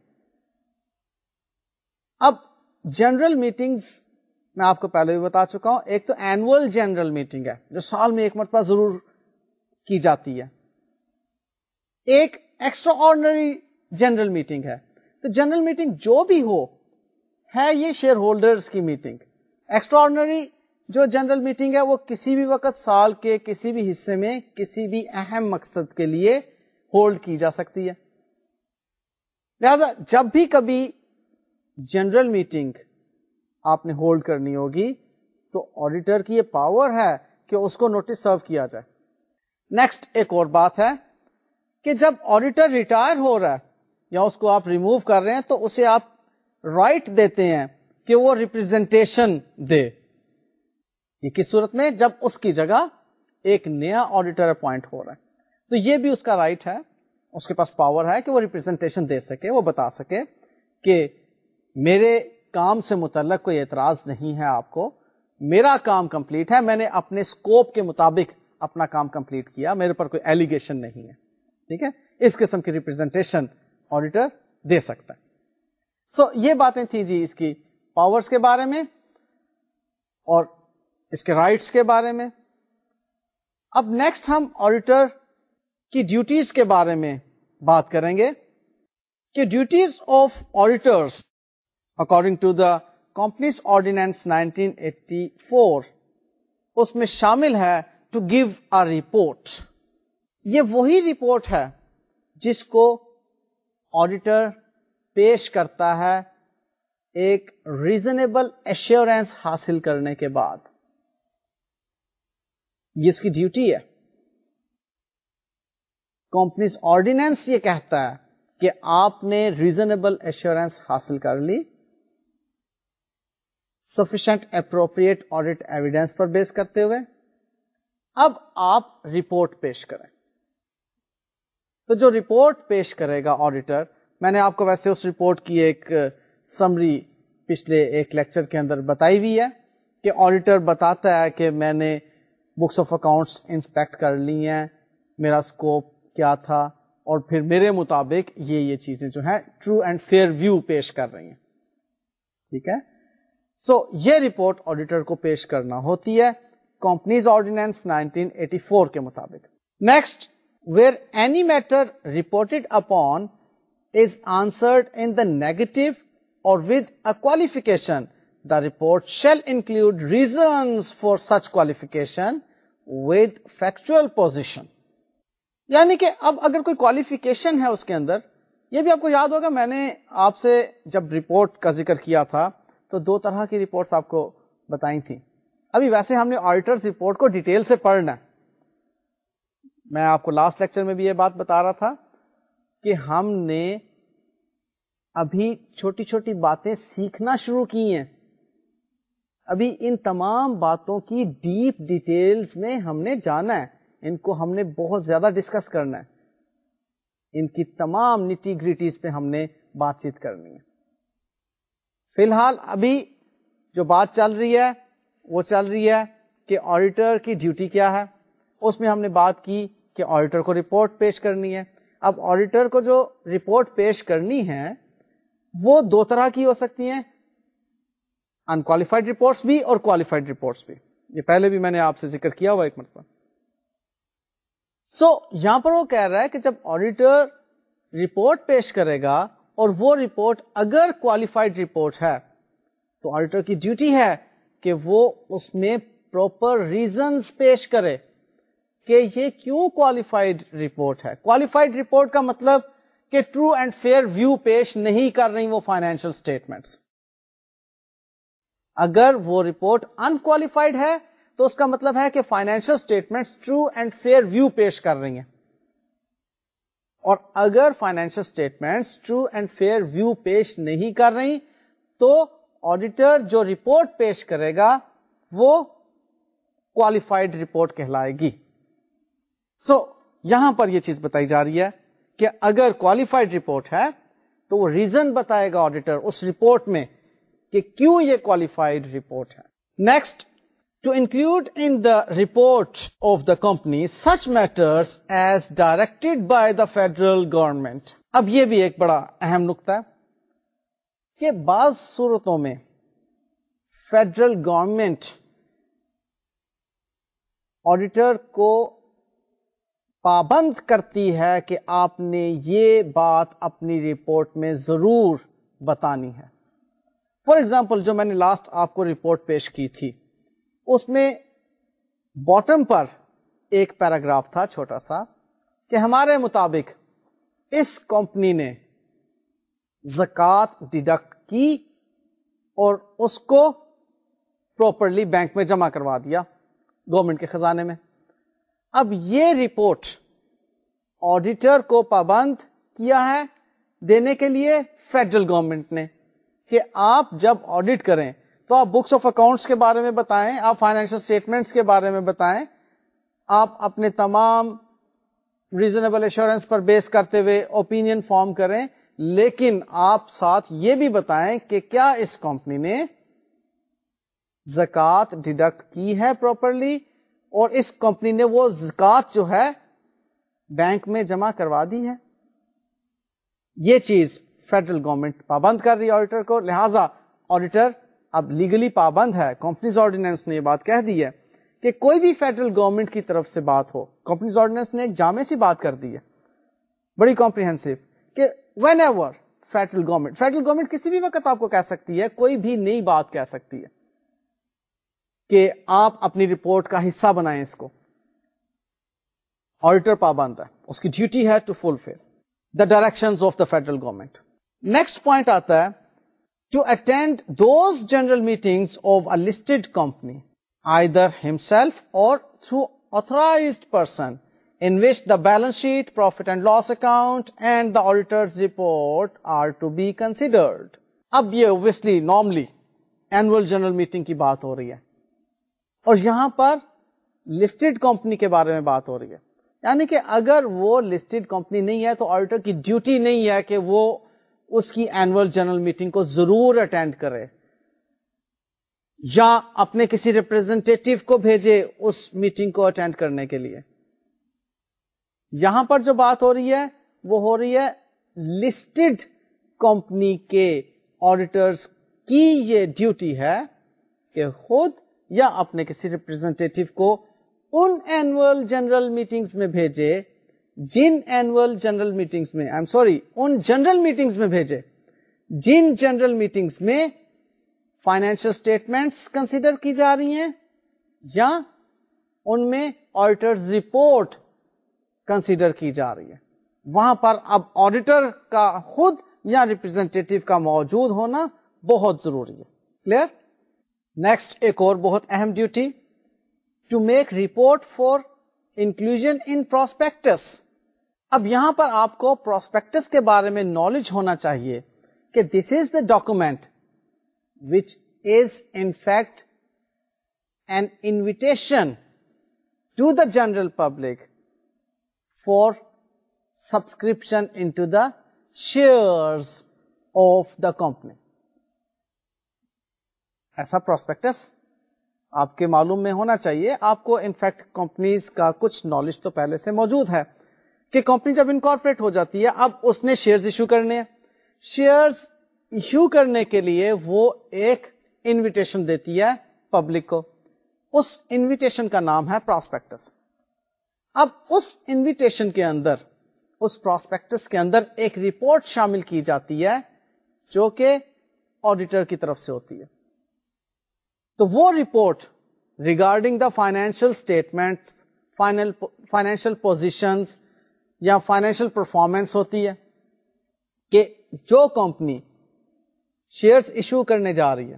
اب جنرل میٹنگز میں آپ کو پہلے بھی بتا چکا ہوں, ایک تو اینول جنرل میٹنگ ہے جو سال میں ایک مرتبہ ضرور کی جاتی ہے, ایک ایکسٹرا آرڈنری جنرل میٹنگ ہے. تو جنرل میٹنگ جو بھی ہو ہے یہ شیئر ہولڈرز کی میٹنگ. ایکسٹرا آرڈنری جو جنرل میٹنگ ہے وہ کسی بھی وقت سال کے کسی بھی حصے میں کسی بھی اہم مقصد کے لیے ہولڈ کی جا سکتی ہے. لہذا جب بھی کبھی جنرل میٹنگ آپ نے ہولڈ کرنی ہوگی تو آڈیٹر کی یہ پاور ہے کہ اس کو نوٹس سرو کیا جائے. نیکسٹ ایک اور بات ہے کہ جب آڈیٹر ریٹائر ہو رہا ہے یا اس کو آپ ریموو کر رہے ہیں تو اسے آپ رائٹ right دیتے ہیں کہ وہ ریپرزینٹیشن دے. یہ کس صورت میں؟ جب اس کی جگہ ایک نیا آڈیٹر اپوائنٹ ہو رہا ہے تو یہ بھی اس کا رائٹ right ہے, اس کے پاس پاور ہے کہ وہ ریپرزینٹیشن دے سکے, وہ بتا سکے کہ میرے کام سے متعلق کوئی اعتراض نہیں ہے آپ کو, میرا کام کمپلیٹ ہے, میں نے اپنے اسکوپ کے مطابق اپنا کام کمپلیٹ کیا, میرے پر کوئی ایلیگیشن نہیں ہے. ٹھیک ہے, اس قسم کی ریپرزینٹیشن آڈیٹر دے سکتا ہے. سو so, یہ باتیں تھیں جی اس کی پاورز کے بارے میں اور اس کے رائٹس کے بارے میں. اب نیکسٹ ہم آڈیٹر کی ڈیوٹیز کے بارے میں بات کریں گے کہ duties of auditors according to the companies ordinance nineteen eighty four اس میں شامل ہے ٹو گیو اے رپورٹ. یہ وہی رپورٹ ہے جس کو آڈیٹر پیش کرتا ہے ایک ریزنیبل ایشورنس حاصل کرنے کے بعد. یہ اس کی ڈیوٹی ہے. کمپنیز آرڈیننس یہ کہتا ہے کہ آپ نے ریزنیبل ایشورنس حاصل کر لی سفیشینٹ اپروپریٹ آڈیٹ ایویڈینس پر بیس کرتے ہوئے. اب آپ رپورٹ پیش کریں. تو جو رپورٹ پیش کرے گا آڈیٹر، میں نے آپ کو ویسے اس رپورٹ کی ایک سمری پچھلے ایک لیکچر کے اندر بتائی ہوئی ہے کہ آڈیٹر بتاتا ہے کہ میں نے بکس آف اکاؤنٹس انسپیکٹ کر لی ہیں، میرا اسکوپ کیا تھا، اور پھر میرے مطابق یہ یہ چیزیں جو ہیں ٹرو اینڈ فیئر ویو پیش کر رہی ہیں. ٹھیک ہے. سو so, یہ رپورٹ آڈیٹر کو پیش کرنا ہوتی ہے companies ordinance nineteen eighty four کے مطابق. Next, where any matter reported upon is answered in the negative or with a qualification the report shall include reasons for such qualification with factual position. یعنی کہ اب اگر کوئی qualification ہے اس کے اندر، یہ بھی آپ کو یاد ہوگا میں نے آپ سے جب رپورٹ کا ذکر کیا تھا تو دو طرح کی رپورٹس آپ کو بتائی تھیں. ابھی ویسے ہم نے آڈیٹرز رپورٹ کو ڈیٹیل سے پڑھنا ہے. میں آپ کو لاسٹ لیکچر میں بھی یہ بات بتا رہا تھا کہ ہم نے ابھی چھوٹی چھوٹی باتیں سیکھنا شروع کی ہیں. ابھی ان تمام باتوں کی ڈیپ ڈیٹیلز میں ہم نے جانا ہے، ان کو ہم نے بہت زیادہ ڈسکس کرنا ہے. ان کی تمام نیٹی گریٹیز پہ ہم نے بات چیت کرنی ہے. فی الحال ابھی جو بات چل رہی ہے وہ چل رہی ہے کہ آڈیٹر کی ڈیوٹی کیا ہے. اس میں ہم نے بات کی کہ آڈیٹر کو رپورٹ پیش کرنی ہے. اب آڈیٹر کو جو رپورٹ پیش کرنی ہے وہ دو طرح کی ہو سکتی ہیں، انکوالیفائڈ رپورٹس بھی اور کوالیفائڈ رپورٹس بھی. یہ پہلے بھی میں نے آپ سے ذکر کیا ہوا ایک مرتبہ. سو so, یہاں پر وہ کہہ رہا ہے کہ جب آڈیٹر رپورٹ پیش کرے گا اور وہ رپورٹ اگر کوالیفائڈ رپورٹ ہے تو آڈیٹر کی ڈیوٹی ہے کہ وہ اس میں پراپر ریزنز پیش کرے کہ یہ کیوں کوالیفائڈ رپورٹ ہے. کوالیفائڈ رپورٹ کا مطلب کہ ٹرو اینڈ فیئر ویو پیش نہیں کر رہی وہ فائنینشیل اسٹیٹمنٹس. اگر وہ رپورٹ انکوالیفائڈ ہے تو اس کا مطلب ہے کہ financial statements true and fair view پیش کر رہی ہیں. اور اگر financial statements true and fair view پیش نہیں کر رہی تو آڈیٹر جو رپورٹ پیش کرے گا وہ کوالیفائڈ رپورٹ کہلائے گی. سو so, یہاں پر یہ چیز بتائی جا رہی ہے کہ اگر کوالیفائڈ رپورٹ ہے تو وہ ریزن بتائے گا آڈیٹر اس رپورٹ میں کہ کیوں یہ کوالیفائڈ رپورٹ ہے. Next, to include in the report of the company such matters as directed by the federal government. اب یہ بھی ایک بڑا اہم نقطہ ہے کہ بعض صورتوں میں فیڈرل گورنمنٹ آڈیٹر کو پابند کرتی ہے کہ آپ نے یہ بات اپنی رپورٹ میں ضرور بتانی ہے. فار ایگزامپل، جو میں نے لاسٹ آپ کو رپورٹ پیش کی تھی اس میں باٹم پر ایک پیراگراف تھا چھوٹا سا کہ ہمارے مطابق اس کمپنی نے زکوٰۃ ڈیڈکٹ کی اور اس کو پراپرلی بینک میں جمع کروا دیا گورنمنٹ کے خزانے میں. اب یہ رپورٹ آڈیٹر کو پابند کیا ہے دینے کے لیے فیڈرل گورنمنٹ نے کہ آپ جب آڈٹ کریں تو آپ بکس آف اکاؤنٹس کے بارے میں بتائیں، آپ فائنینشیل اسٹیٹمنٹس کے بارے میں بتائیں، آپ اپنے تمام ریزنیبل ایشورنس پر بیس کرتے ہوئے اوپینین فارم کریں، لیکن آپ ساتھ یہ بھی بتائیں کہ کیا اس کمپنی نے زکوٰۃ ڈیڈکٹ کی ہے پراپرلی اور اس کمپنی نے وہ زکوٰۃ جو ہے بینک میں جمع کروا دی ہے. یہ چیز فیڈرل گورنمنٹ پابند کر رہی ہے آڈیٹر کو، لہذا آڈیٹر اب لیگلی پابند ہے. کمپنیز آرڈیننس نے یہ بات کہہ دی ہے کہ کوئی بھی فیڈرل گورنمنٹ کی طرف سے بات ہو، کمپنیز آرڈیننس نے ایک جامع سی بات کر دی ہے بڑی کمپریہنسو کہ whenever federal government federal government کسی بھی وقت آپ کو کہہ سکتی ہے, کوئی بھی نئی بات کہہ سکتی ہے کہ آپ اپنی رپورٹ کا حصہ بنائیں اس کو. آڈیٹر پابند ہے, اس کی ڈیوٹی ہے to fulfil the directions of the federal government. Next point آتا ہے to attend those general meetings of a listed company either himself or through authorized person in which the balance sheet, profit and loss account and the auditor's report are to be considered. اب یہ obviously normally annual general meeting کی بات ہو رہی ہے, اور یہاں پر listed company کے بارے میں بات ہو رہی ہے. یعنی کہ اگر وہ listed company نہیں ہے تو auditor کی ڈیوٹی نہیں ہے کہ وہ اس کی annual general meeting کو ضرور اٹینڈ کرے یا اپنے کسی ریپرزینٹیٹیو کو بھیجے اس میٹنگ کو اٹینڈ کرنے کے لیے. یہاں پر جو بات ہو رہی ہے وہ ہو رہی ہے لسٹڈ کمپنی کے آڈیٹرز کی یہ ڈیوٹی ہے کہ خود یا اپنے کسی ریپرزینٹیٹیو کو ان اینوئل جنرل میٹنگز میں بھیجے جن اینوئل جنرل میٹنگز میں آئی ایم سوری ان جنرل میٹنگز میں بھیجے جن جنرل میٹنگز میں فائنینشل اسٹیٹمنٹس کنسیڈر کی جا رہی ہیں یا ان میں آڈیٹرز رپورٹ کنسیڈر کی جا رہی ہے. وہاں پر اب آڈیٹر کا خود یا ریپرزینٹیٹیو کا موجود ہونا بہت ضروری ہے. کلیئر؟ نیکسٹ ایک اور بہت اہم duty to make report for inclusion in prospectus. اب یہاں پر آپ کو پراسپیکٹس کے بارے میں نالج ہونا چاہیے کہ this is the document which is in fact an invitation to the general public for subscription into the shares of the company. ایسا پراسپیکٹس آپ کے معلوم میں ہونا چاہیے. آپ کو انفیکٹ کمپنیز کا کچھ نالج تو پہلے سے موجود ہے کہ کمپنی جب انکارپوریٹ ہو جاتی ہے اب اس نے شیئرز ایشو کرنے ہیں. شیئرز ایشو کرنے کے لیے وہ ایک انویٹیشن دیتی ہے پبلک کو. اس انویٹیشن کا نام ہے پراسپیکٹس. اب اس انویٹیشن کے اندر اس پراسپیکٹس کے اندر ایک رپورٹ شامل کی جاتی ہے جو کہ آڈیٹر کی طرف سے ہوتی ہے. تو وہ report regarding the financial statements, financial positions یا فائنینشیل پرفارمنس ہوتی ہے کہ جو کمپنی شیئرز ایشو کرنے جا رہی ہے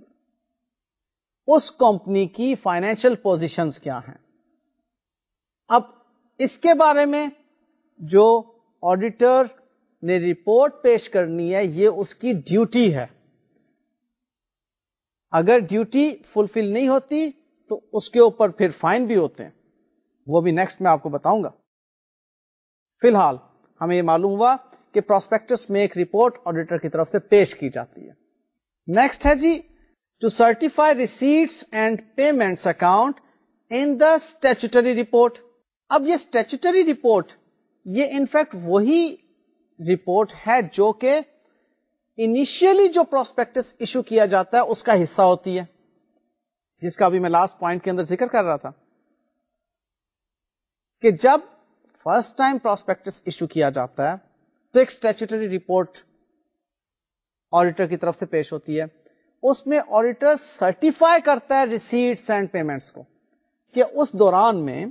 اس کمپنی کی فائنینشیل پوزیشنز کیا ہیں. اب اس کے بارے میں جو آڈیٹر نے رپورٹ پیش کرنی ہے یہ اس کی ڈیوٹی ہے. اگر ڈیوٹی فلفل نہیں ہوتی تو اس کے اوپر پھر فائن بھی ہوتے ہیں, وہ بھی نیکسٹ میں آپ کو بتاؤں گا. فی الحال ہمیں یہ معلوم ہوا کہ پراسپیکٹس میں ایک رپورٹ آڈیٹر کی طرف سے پیش کی جاتی ہے. نیکسٹ ہے G to certify receipts and payments account in the statutory report. اب یہ اسٹیچوٹری رپورٹ یہ انفیکٹ وہی رپورٹ ہے جو کہ انیشیلی جو پراسپیکٹس ایشو کیا جاتا ہے اس کا حصہ ہوتی ہے, جس کا ابھی میں لاسٹ پوائنٹ کے اندر ذکر کر رہا تھا کہ جب فرسٹ ٹائم پراسپیکٹس ایشو کیا جاتا ہے تو ایک اسٹیچوٹری رپورٹ آڈیٹر کی طرف سے پیش ہوتی ہے. اس میں آڈیٹر سرٹیفائی کرتا ہے ریسیٹس اینڈ پیمنٹس کو کہ اس دوران میں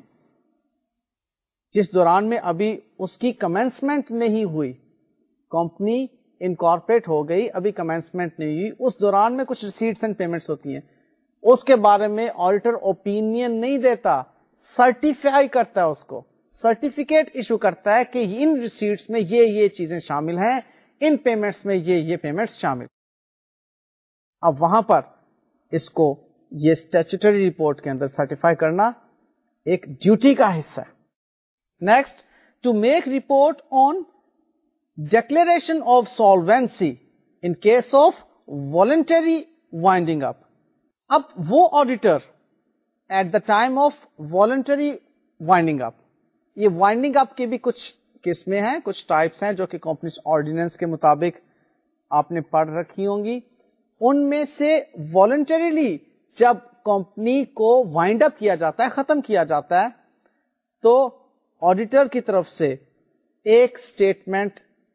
جس دوران میں ابھی اس کی کمنسمنٹ نہیں ہوئی, کمپنی انکارپوریٹ ہو گئی, ابھی کمنسمنٹ نہیں ہوئی, اس دوران میں کچھ ریسیٹس اینڈ پیمنٹس ہوتی ہیں, اس کے بارے میں آڈیٹر اوپینین نہیں دیتا, سرٹیفائی کرتا ہے, اس کو سرٹیفکیٹ ایشو کرتا ہے کہ ان ریسیٹس میں یہ یہ چیزیں شامل ہیں, ان پیمنٹس میں یہ یہ پیمنٹس شامل. اب وہاں پر اس کو یہ اسٹیچوٹری رپورٹ کے اندر سرٹیفائی کرنا ایک ڈیوٹی کا حصہ ہے. Next to make report on declaration of solvency in case of voluntary winding up. اب وہ auditor at the time of voluntary winding up, یہ وائنڈنگ اپ کی بھی کچھ قسمیں ہیں, کچھ ٹائپس ہیں جو کہ کمپنیز آرڈیننس کے مطابق آپ نے پڑھ رکھی ہوں گی. ان میں سے والنٹریلی جب کمپنی کو وائنڈ اپ کیا جاتا ہے, ختم کیا جاتا ہے, تو آڈیٹر کی طرف سے ایک اسٹیٹمنٹ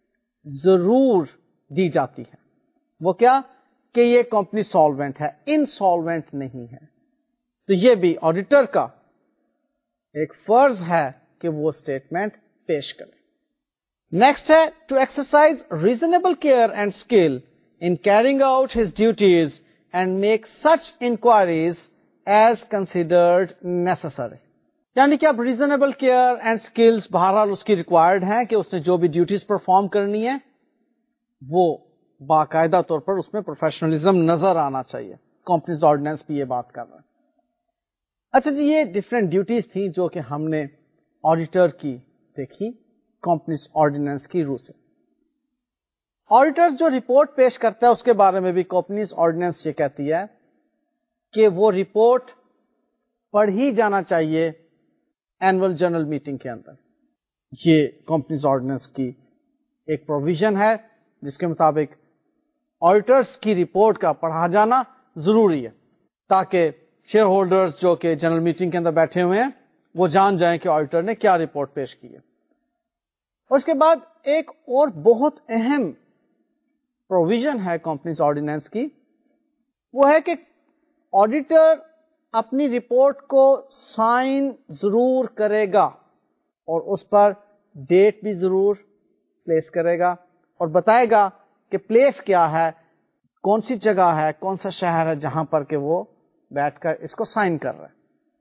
ضرور دی جاتی ہے. وہ کیا کہ یہ کمپنی سالوینٹ ہے, انسالوینٹ نہیں ہے. تو یہ بھی آڈیٹر کا ایک فرض ہے کہ وہ اسٹیٹمنٹ پیش کرے. نیکسٹ ہے to exercise reasonable care and skill in carrying out his duties and make such inquiries as considered necessary. یعنی کہ اب ریزنیبل کیئر اینڈ اسکلس بہرحال اس کی ریکوائرڈ ہیں کہ اس نے جو بھی ڈیوٹیز پرفارم کرنی ہے وہ باقاعدہ طور پر اس میں پروفیشنلزم نظر آنا چاہیے. کمپنیز آرڈیننس بھی یہ بات کر رہا ہے. اچھا جی, یہ ڈفرینٹ ڈیوٹیز تھیں جو کہ ہم نے آڈیٹر کی دیکھی کمپنیز آرڈیننس کی روح سے. آڈیٹرز جو رپورٹ پیش کرتا ہے اس کے بارے میں بھی کمپنیز آرڈیننس یہ کہتی ہے کہ وہ رپورٹ پڑھی جانا چاہیے اینول جنرل میٹنگ کے اندر. یہ کمپنیز آرڈیننس کی ایک پروویژن ہے جس کے مطابق آڈیٹرز کی رپورٹ کا پڑھا جانا ضروری ہے تاکہ شیئر ہولڈرز جو کہ جنرل میٹنگ کے اندر بیٹھے ہوئے ہیں وہ جان جائیں کہ آڈیٹر نے کیا رپورٹ پیش کی ہے. اور اس کے بعد ایک اور بہت اہم پروویژن ہے کمپنیز آرڈیننس کی, وہ ہے کہ آڈیٹر اپنی رپورٹ کو سائن ضرور کرے گا اور اس پر ڈیٹ بھی ضرور پلیس کرے گا اور بتائے گا کہ پلیس کیا ہے, کون سی جگہ ہے, کون سا شہر ہے جہاں پر کہ وہ بیٹھ کر اس کو سائن کر رہا ہے.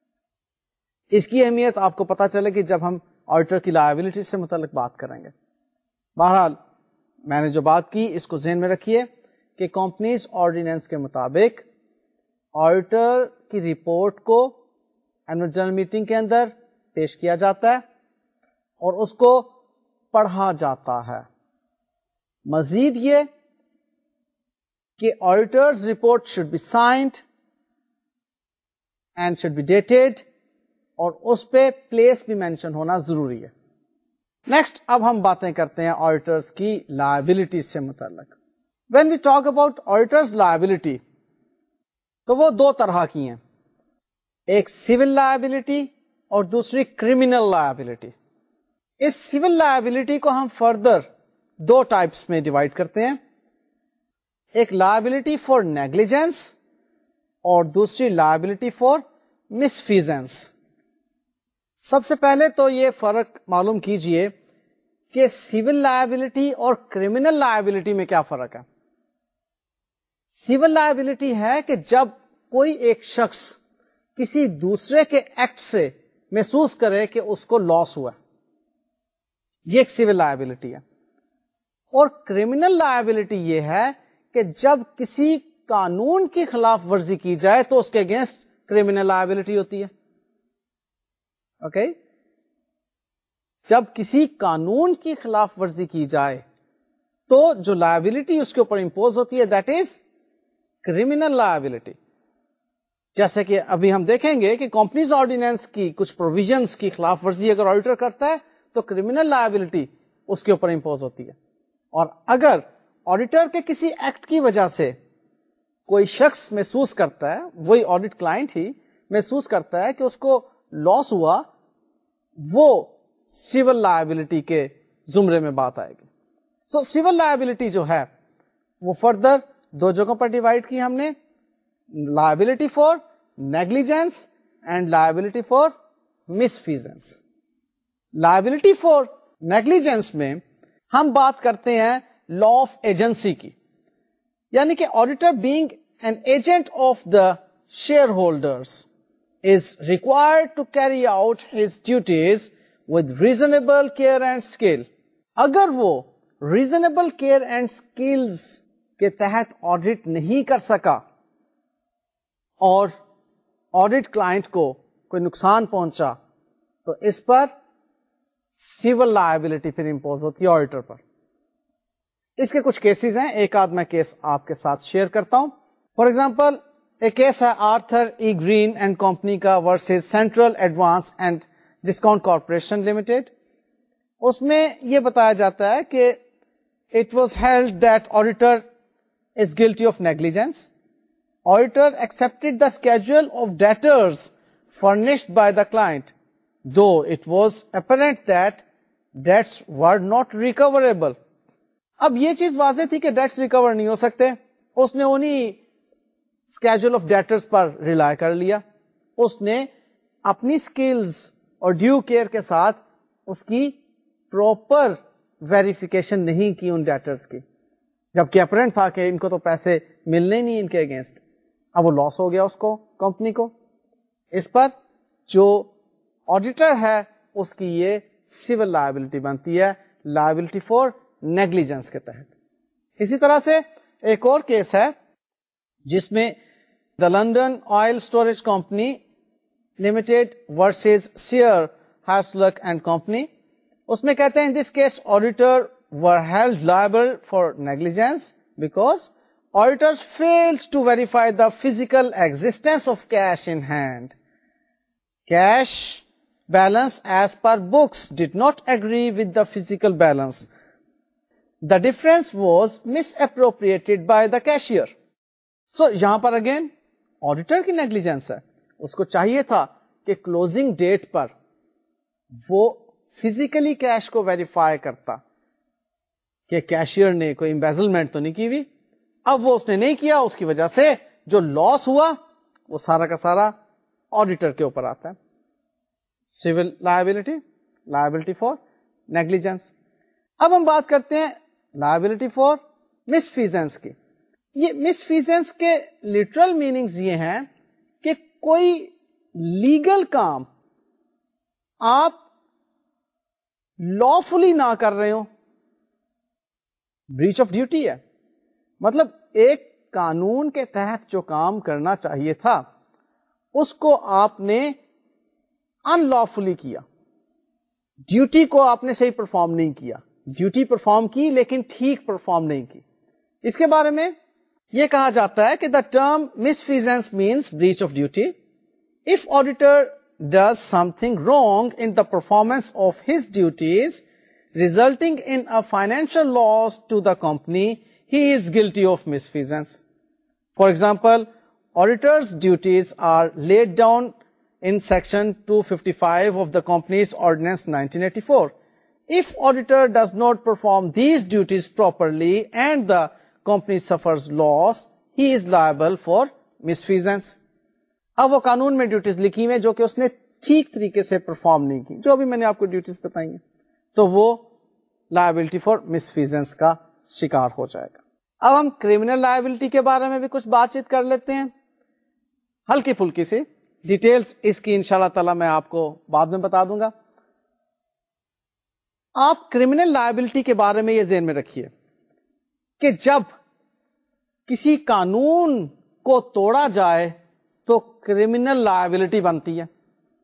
اس کی اہمیت آپ کو پتا چلے گی جب ہم آڈیٹر کی لائبلٹی سے متعلق بات کریں گے. بہرحال میں نے جو بات کی اس کو ذہن میں رکھیے کہ کمپنیز آرڈیننس کے مطابق آڈیٹر کی رپورٹ کو اینول جنرل میٹنگ کے اندر پیش کیا جاتا ہے اور اس کو پڑھا جاتا ہے. مزید یہ کہ auditor's report should be signed and should be dated اور اس پہ پلیس بھی مینشن ہونا ضروری ہے. نیکسٹ اب ہم باتیں کرتے ہیں آڈیٹرز کی لائبلٹی سے متعلق. When we talk about auditor's liability تو وہ دو طرح کی ہیں, ایک سول لائبلٹی اور دوسری کرمنل لائبلٹی. اس سول لائبلٹی کو ہم فردر دو ٹائپس میں ڈیوائڈ کرتے ہیں, ایک لائبلٹی فار نیگلیجنس اور دوسری لائبلٹی فار مسفیزنس. سب سے پہلے تو یہ فرق معلوم کیجئے کہ سول لائبلٹی اور کرمنل لائبلٹی میں کیا فرق ہے. سول لائبلٹی ہے کہ جب کوئی ایک شخص کسی دوسرے کے ایکٹ سے محسوس کرے کہ اس کو لاس ہوا, یہ ایک سول لائبلٹی ہے. اور کرمنل لائبلٹی یہ ہے کہ جب کسی قانون کی خلاف ورزی کی جائے تو اس کے اگینسٹ کرمنل لائبلٹی ہوتی ہے. Okay okay? جب کسی قانون کی خلاف ورزی کی جائے تو جو لائبلٹی اس کے اوپر امپوز ہوتی ہے دیٹ از کرمنل لائبلٹی. جیسے کہ ابھی ہم دیکھیں گے کہ کمپنیز آرڈیننس کی کچھ پروویژنس کی خلاف ورزی اگر آڈیٹر کرتا ہے تو کرمنل لائبلٹی اس کے اوپر امپوز ہوتی ہے. اور اگر آڈیٹر کے کسی ایکٹ کی وجہ سے کوئی شخص محسوس کرتا ہے, وہی آڈیٹ کلائنٹ ہی محسوس کرتا ہے کہ اس کو لاس ہوا, وہ سول لائبلٹی کے زمرے میں بات آئے گی. سو سول لائبلٹی جو ہے وہ فردر دو جگہوں پر ڈیوائڈ کی ہم نے, liability for negligence and liability for misfeasance. Liability for negligence میں ہم بات کرتے ہیں لا آف ایجنسی کی, یعنی کہ auditor being an agent of the shareholders is required to carry out his duties with reasonable care and skill. اگر وہ reasonable care and skills کے تحت آڈٹ نہیں کر سکا اور آڈٹ کلائنٹ کو کوئی نقصان پہنچا تو اس پر سول لائبلٹی پھر امپوز ہوتی ہے آڈیٹر پر. اس کے کچھ کیسز ہیں, ایک آدھ میں کیس آپ کے ساتھ شیئر کرتا ہوں. فار ایگزامپل ایک کیس ہے Arthur E Green and company کا versus Central Advance and Discount Corporation Limited. اس میں یہ بتایا جاتا ہے کہ it was held that auditor is guilty of negligence. Auditor accepted the schedule of debtors furnished by the client though it was apparent that debts were not recoverable. اب یہ چیز واضح تھی کہ ڈیٹس ریکور نہیں ہو سکتے, اس نے انہی اسکیجول آف ڈیٹرز پر ریلائی کر لیا, اس نے اپنی اسکلز اور ڈیو کیئر کے ساتھ اس کی پراپر ویریفیکیشن نہیں کی ان ڈیٹرز کی, جبکہ اپرنٹ تھا کہ ان کو تو پیسے ملنے نہیں ان کے اگینسٹ. اب وہ لاس ہو گیا اس کو, کمپنی کو. اس پر جو آڈیٹر ہے اس کی یہ سول لائبلٹی بنتی ہے, لائبلٹی فار نیگلیجنس کے تحت. اسی طرح سے ایک اور کیس ہے جس میں the London Oil Storage Company Limited versus Seear Hasluck and Company. اس میں کہتے ہیں in this case auditor were held liable for negligence because auditors failed to verify the physical existence of cash in hand. Cash balance as per books did not agree with the physical balance. The difference was misappropriated by the cashier. So یہاں پر again auditor کی negligence ہے, اس کو چاہیے تھا کہ closing date پر وہ فزیکلی کیش کو ویریفائی کرتا کہ کیشیئر نے کوئی امبیزلمنٹ تو نہیں کی ہوئی. اب وہ اس نے نہیں کیا, اس کی وجہ سے جو لاس ہوا وہ سارا کا سارا آڈیٹر کے اوپر آتا ہے. Civil liability, liability for negligence. اب ہم بات کرتے ہیں لائبلٹی فار مسفیزنس کی. یہ مسفیزنس کے لٹرل میننگز یہ ہیں کہ کوئی لیگل کام آپ لافلی نہ کر رہے ہو, بریچ آف ڈیوٹی ہے. مطلب ایک قانون کے تحت جو کام کرنا چاہیے تھا اس کو آپ نے ان لافلی کیا, ڈیوٹی کو آپ نے صحیح پرفارم نہیں کیا. ڈیوٹی پرفارم کی لیکن ٹھیک پرفارم نہیں کی. اس کے بارے میں یہ کہا جاتا ہے کہ the term misfeasance means breach of duty if auditor does something wrong in the performance of his duties resulting in a financial loss to the company, he is guilty of misfeasance. For example, auditor's duties are laid down in section two fifty-five of the Companies Ordinance nineteen eighty-four. If auditor does not perform these duties properly and the company suffers loss, he is liable for misfeasance. اب وہ قانون میں duties لکھی ہوئی جو کہ اس نے ٹھیک طریقے سے پرفارم نہیں کی, جو بھی میں نے آپ کو ڈیوٹیز بتائی ہیں, تو وہ لائبلٹی فار مسفیزنس کا شکار ہو جائے گا. اب ہم کریمنل لائبلٹی کے بارے میں بھی کچھ بات چیت کر لیتے ہیں, ہلکی پھلکی سی. ڈیٹیلز اس کی انشاءاللہ تعالی میں آپ کو بعد میں بتا دوں گا. آپ کریمنل لائبلٹی کے بارے میں یہ ذہن میں رکھیے کہ جب کسی قانون کو توڑا جائے تو کریمنل لائبلٹی بنتی ہے.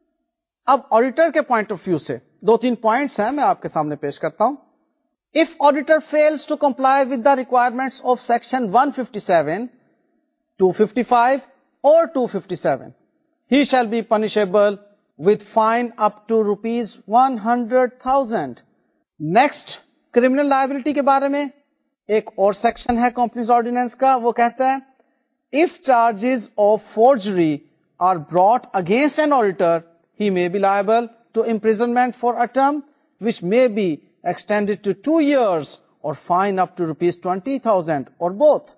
اب آڈیٹر کے پوائنٹ آف ویو سے دو تین پوائنٹس ہیں, میں آپ کے سامنے پیش کرتا ہوں. If auditor fails to comply with the requirements of section one fifty-seven, two fifty-five or two fifty-seven, he shall be punishable with fine up to rupees one hundred thousand. Next, criminal liability کے بارے میں ایک اور section ہے companies ordinance کا, وہ کہتا ہے if charges of forgery are brought against an auditor, he may be liable to imprisonment for a term which may be extended to two years or fine up to rupees twenty thousand or both.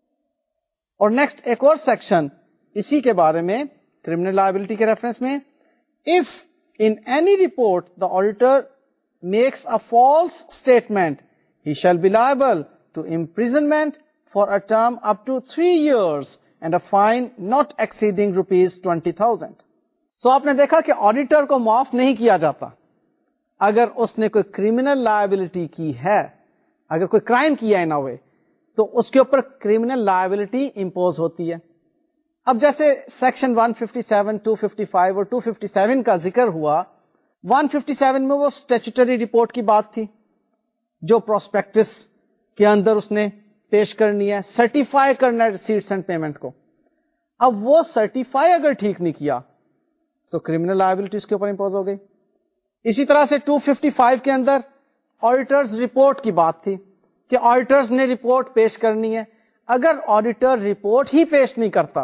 اور نیکسٹ ایک اور section اسی کے بارے میں criminal liability کے reference میں, if in any report the auditor makes a false statement, he shall be liable to imprisonment for a term up to three years and a fine not exceeding rupees twenty thousand. So so, آپ نے دیکھا کہ auditor کو معاف نہیں کیا جاتا اگر اس نے کوئی کریمنل لائبلٹی کی ہے, اگر کوئی کرائم کیا ہے نا وے, تو اس کے اوپر کریمنل لائبلٹی امپوز ہوتی ہے. اب جیسے section one fifty-seven, two fifty-five اور two fifty-seven کا ذکر ہوا, one fifty-seven میں وہ اسٹیچوٹری رپورٹ کی بات تھی جو پروسپیکٹس کے اندر اس نے پیش کرنی ہے, سرٹیفائی کرنا ہے ریسیٹس اینڈ پیمنٹ کو. اب وہ سرٹیفائی اگر ٹھیک نہیں کیا تو کریمنل لائبلٹی اس کے اوپر امپوز ہو گئی. اسی طرح سے two fifty-five کے اندر آڈیٹرز رپورٹ کی بات تھی کہ آڈیٹرز نے رپورٹ پیش کرنی ہے, اگر آڈیٹر رپورٹ ہی پیش نہیں کرتا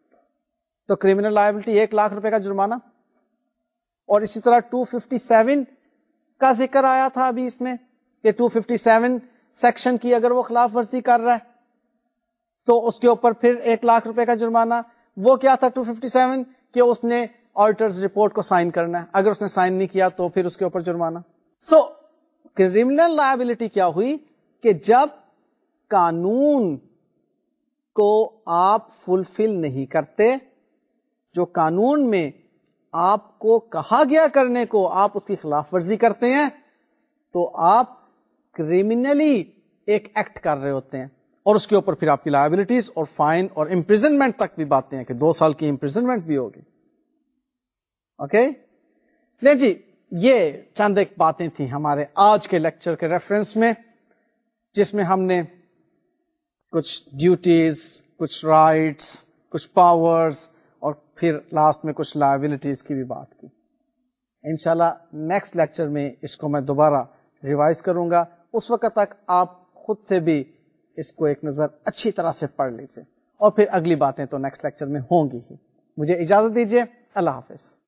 تو کریمنل لائبلٹی ایک لاکھ روپے کا جرمانہ. اور اسی طرح two fifty-seven کا ذکر آیا تھا ابھی اس میں کہ two fifty-seven سیکشن کی اگر وہ خلاف ورزی کر رہا ہے تو اس کے اوپر پھر ایک لاکھ روپے کا جرمانہ. وہ کیا تھا ٹو ففٹی سیون کہ اس نے آڈیٹرز رپورٹ کو سائن کرنا ہے, اگر اس نے سائن نہیں کیا تو پھر اس کے اوپر جرمانہ. سو کرمنل لائبلٹی کیا ہوئی کہ جب قانون کو آپ فلفل نہیں کرتے, جو قانون میں آپ کو کہا گیا کرنے کو آپ اس کی خلاف ورزی کرتے ہیں, تو آپ کرمنلی ایک ایکٹ کر رہے ہوتے ہیں, اور اس کے اوپر پھر آپ کی لائبلٹیز اور فائن اور امپریزنمنٹ تک بھی باتیں ہیں کہ دو سال کی امپریزنمنٹ بھی ہوگی. اوکے نہیں جی, یہ چند ایک باتیں تھیں ہمارے آج کے لیکچر کے ریفرنس میں, جس میں ہم نے کچھ ڈیوٹیز, کچھ رائٹس, کچھ پاورز اور پھر لاسٹ میں کچھ لائبلٹیز کی بھی بات کی. انشاءاللہ نیکسٹ لیکچر میں اس کو میں دوبارہ ریوائز کروں گا. اس وقت تک آپ خود سے بھی اس کو ایک نظر اچھی طرح سے پڑھ لیجیے, اور پھر اگلی باتیں تو نیکسٹ لیکچر میں ہوں گی ہی. مجھے اجازت دیجیے, اللہ حافظ.